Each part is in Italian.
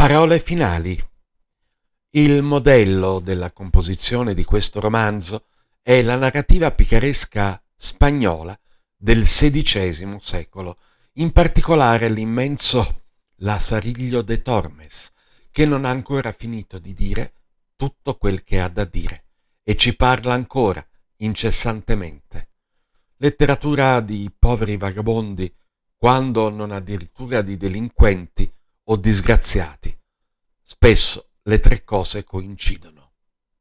Parole finali. Il modello della composizione di questo romanzo è la narrativa picaresca spagnola del XVI secolo, in particolare l'immenso Lazarillo de Tormes, che non ha ancora finito di dire tutto quel che ha da dire e ci parla ancora incessantemente. Letteratura di poveri vagabondi, quando non addirittura di delinquenti o disgraziati. Spesso le tre cose coincidono.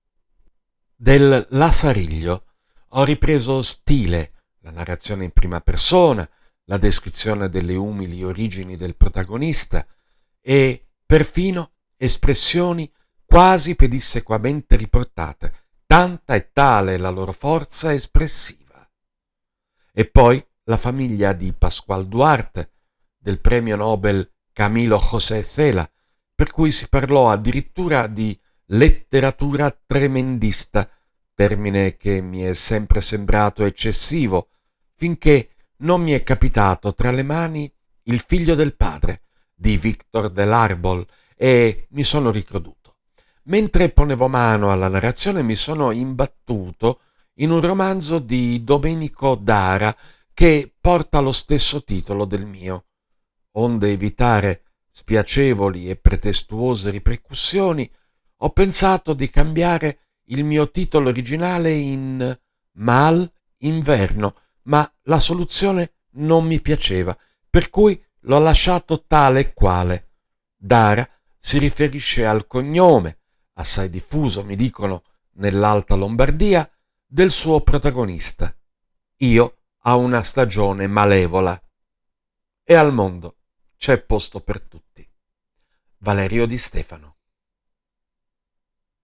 Del Lazarillo ho ripreso stile, la narrazione in prima persona, la descrizione delle umili origini del protagonista e perfino espressioni quasi pedissequamente riportate, tanta e tale la loro forza espressiva. E poi la famiglia di Pascual Duarte, del premio Nobel Camilo José Cela, per cui si parlò addirittura di letteratura tremendista, termine che mi è sempre sembrato eccessivo, finché non mi è capitato tra le mani Il figlio del padre di Victor del Arbol e mi sono ricreduto. Mentre ponevo mano alla narrazione mi sono imbattuto in un romanzo di Domenico Dara che porta lo stesso titolo del mio. Onde evitare spiacevoli e pretestuose ripercussioni, ho pensato di cambiare il mio titolo originale in Mal Inverno, ma la soluzione non mi piaceva, per cui l'ho lasciato tale e quale. Dara si riferisce al cognome, assai diffuso, mi dicono, nell'Alta Lombardia, del suo protagonista. Io a una stagione malevola. E al mondo c'è posto per tutti. Valerio Di Stefano.